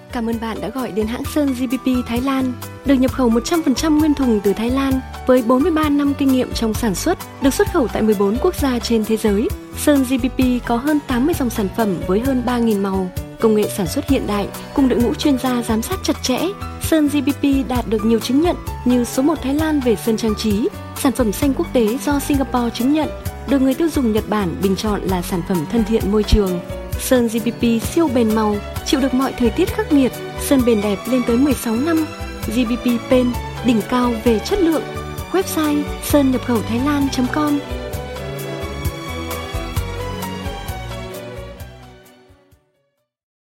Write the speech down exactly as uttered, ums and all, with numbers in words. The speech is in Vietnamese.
Cảm ơn bạn đã gọi đến hãng sơn giê bê pê Thái Lan, được nhập khẩu một trăm phần trăm nguyên thùng từ Thái Lan, với bốn mươi ba năm kinh nghiệm trong sản xuất, được xuất khẩu tại mười bốn quốc gia trên thế giới. Sơn giê bê pê có hơn tám mươi dòng sản phẩm với hơn ba nghìn màu, công nghệ sản xuất hiện đại cùng đội ngũ chuyên gia giám sát chặt chẽ. Sơn giê bê pê đạt được nhiều chứng nhận như số một Thái Lan về sơn trang trí, sản phẩm xanh quốc tế do Singapore chứng nhận, được người tiêu dùng Nhật Bản bình chọn là sản phẩm thân thiện môi trường. Sơn giê bê pê siêu bền màu, chịu được mọi thời tiết khắc nghiệt, sơn bền đẹp lên tới mười sáu năm. giê bê pê Paint, đỉnh cao về chất lượng. Website sơn nhập khẩu thái lan chấm com.